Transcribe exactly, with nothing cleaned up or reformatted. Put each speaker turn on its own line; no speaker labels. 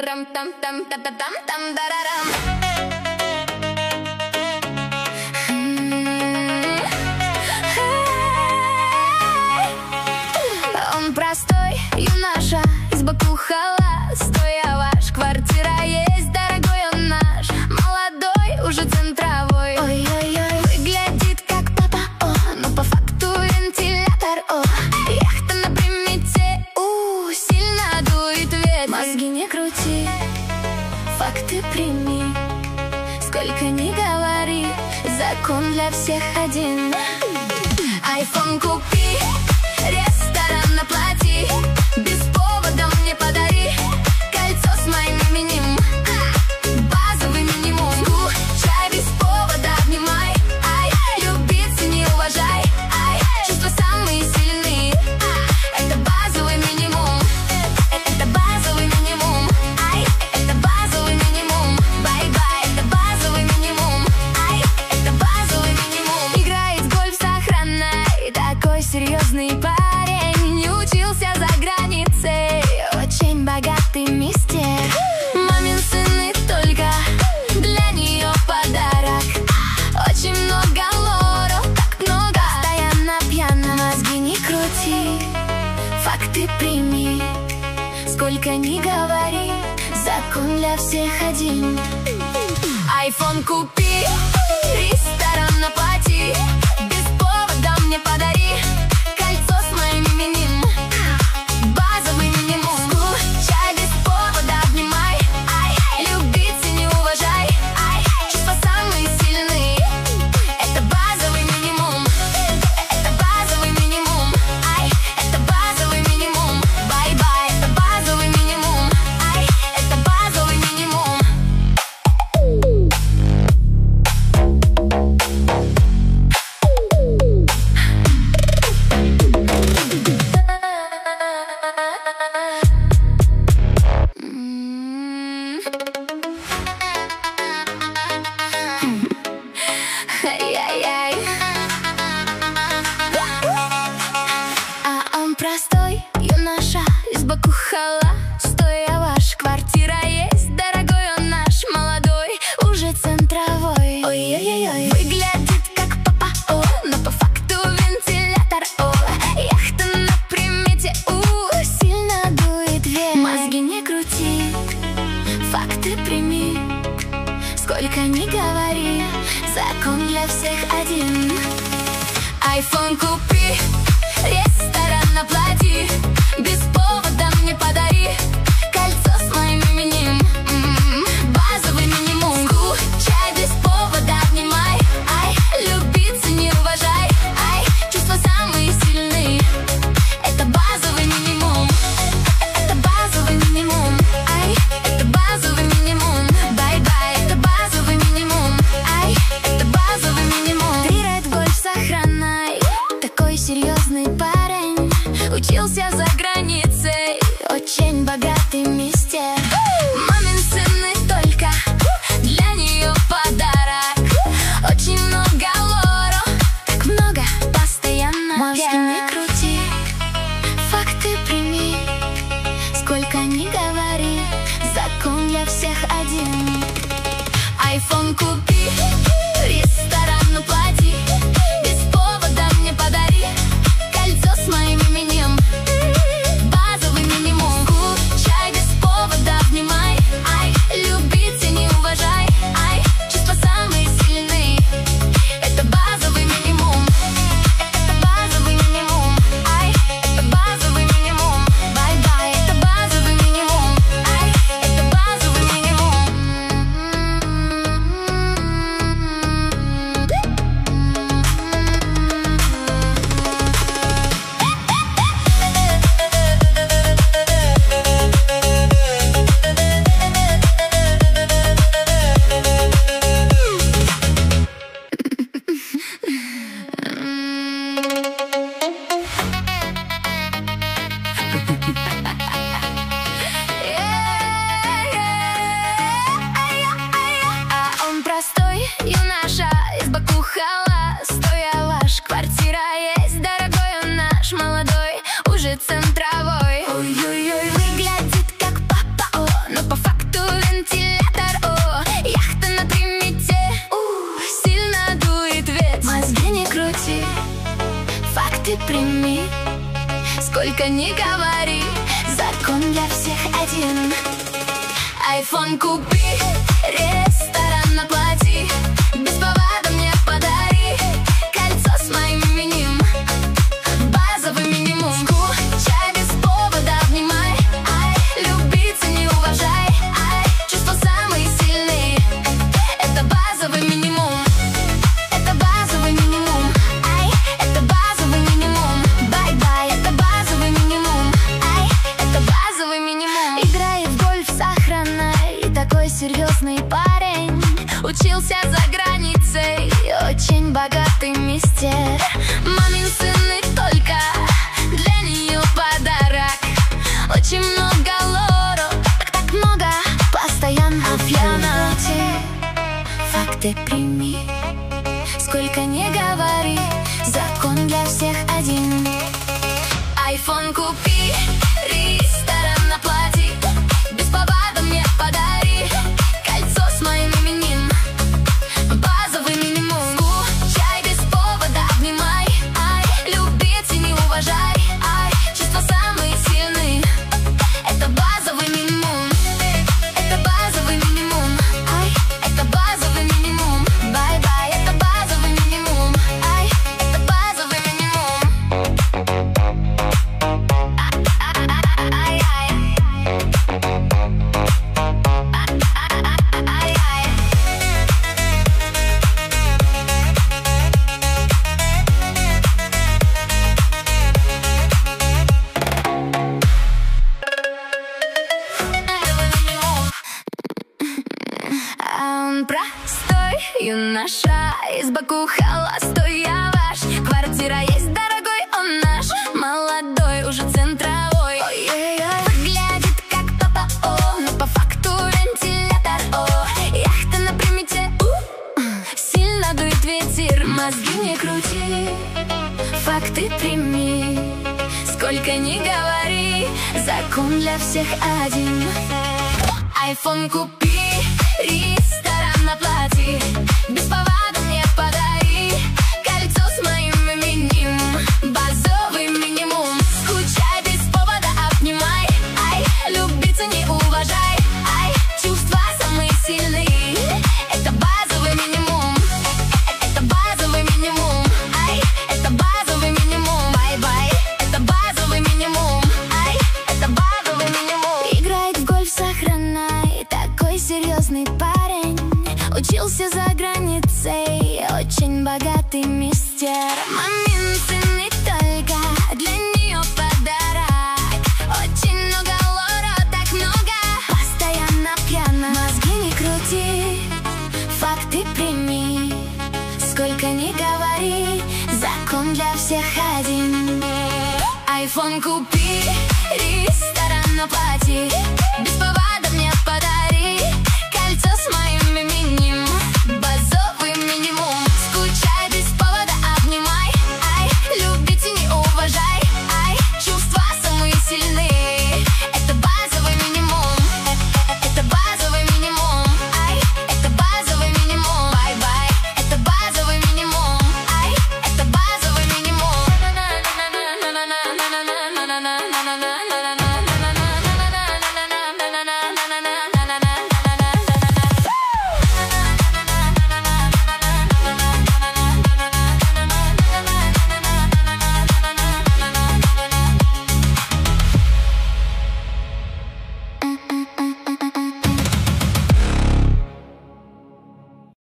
тарам там там та та там там дарарам. Он простой юноша, из Баку халат, стояваш, квартира есть, дорогой он наш, молодой, уже центровой. Ой-ой-ой, выглядит как папа, о, но по факту вентилятор, о, яхта на примете, у, сильно дует ветер. Мозги не крути, факты прими, сколько ни говори, закон для всех один. Айфон купи, ресторан оплати, без повода мне подари кольцо с моим именем, базовый минимум. Скучай без повода, обнимай, ай, любить не уважай, ай, чувства самые сильные, это базовый минимум, это базовый минимум, ай, это базовый минимум, бай-бай, это базовый минимум, ай, это базовый минимум. Играет в гольф с охраной, такой серьезный парень, не учился за границей, очень богатый мистер. Мамин сын и только для нее подарок, очень много лору, так много, постоянно пьяна. Мозги не крути, факты прими, сколько ни говори, закон для всех один. Айфон купи, ресторан оплати, без повода мне подари кольцо с моим именем, базовый минимум. Скучай без повода, обнимай, ай, любить и не уважай, ай, чувства самые сильные, это базовый минимум, это базовый минимум, ай, это базовый минимум, бай-бай, это базовый минимум, ай, это базовый минимум. Ай-яй-яй. А он простой юноша, из Баку халат, стояваш, квартира есть, дорогой он наш, молодой, уже центровой. Ой-ой-ой, выглядит как папа, о, но по факту вентилятор, о, яхта на примете, у, сильно дует ветер. Мозги не крути, факты прими, сколько ни говори, закон для всех один. Айфон купи, ресторан оплати, без повода мне подари кольцо с моим именем, базовый минимум. Скучай без повода, обнимай, ай, любить и не уважай, ай, чувства самые сильные, это базовый минимум, это базовый минимум, ай, это базовый минимум, бай-бай, это базовый минимум, ай, это базовый минимум. Играет в гольф с охраной, такой серьезный парень, учился за границей, очень богатый мистер. Мамин сын и только для нее подарок, очень много лору, так много, постоянно. Мозги не крути, факты прими, сколько ни говори, закон для всех один. Айфон купи, ресторан оплати, без повода мне подари кольцо с моим именем, базовый минимум. Скучай без повода, обнимай, ай, любить и не уважай, ай, чувства самые сильные, это базовый минимум, это базовый минимум, ай, это базовый минимум, бай-бай, это базовый минимум, ай, это базовый минимум. закон для всех один. Айфон купи, ресторан оплати, без повода мне подари кольцо с моим именем, базовый минимум. Скучай без повода, обнимай, ай, люби, цени, уважай, ай, чувства самые сильные. Это базовый минимум, это базовый минимум, ай, это базовый минимум. Бай-бай, это базовый минимум, ай, это базовый минимум. Играет в гольф с охраной, такой серьезный парень, учился за границей, очень богатый мистер. Мамин сын и только для нее подарок. Очень много лору, так, так много, постоянно пьяна. Факты прими, сколько не говори, закон для всех один. Айфон купи, ресторан оплати, без повода мне подари кольцо с моим именем, базовый минимум. Скучай без повода, обнимай, ай, люби, цени, уважай, ай, чувства самые сильные. Это базовый минимум, это базовый минимум, ай, это базовый минимум. Бай-бай, это базовый минимум, ай, это базовый минимум. Он простой юноша, из Баку холостой я ваш. Квартира есть, дорогой, он наш, молодой, уже центровой. Ой-ой-ой. Выглядит как папа, о, но по факту вентилятор, о. Яхта на примете, у, сильно дует ветер, мозги не крути, факты прими, сколько ни говори, закон для всех один. Айфон купи, ресторан оплати, без повода мне подари кольцо с моим именем, базовый минимум. Скучай без повода, обнимай, ай, люби, цени, уважай, ай, чувства самые сильные. Это базовый минимум, это базовый минимум, ай, это базовый минимум. Бай-бай, это базовый минимум, ай, это базовый минимум. Играет в гольф с охраной, такой серьезный парень, учился за границей, очень богатый мистер. Мамин сын не только для нее подарок. Очень много лора, так много, постоянно пьяна. Мозги не крути, факты прими, сколько ни говори, закон для всех один. Айфон купи, ресторан оплати,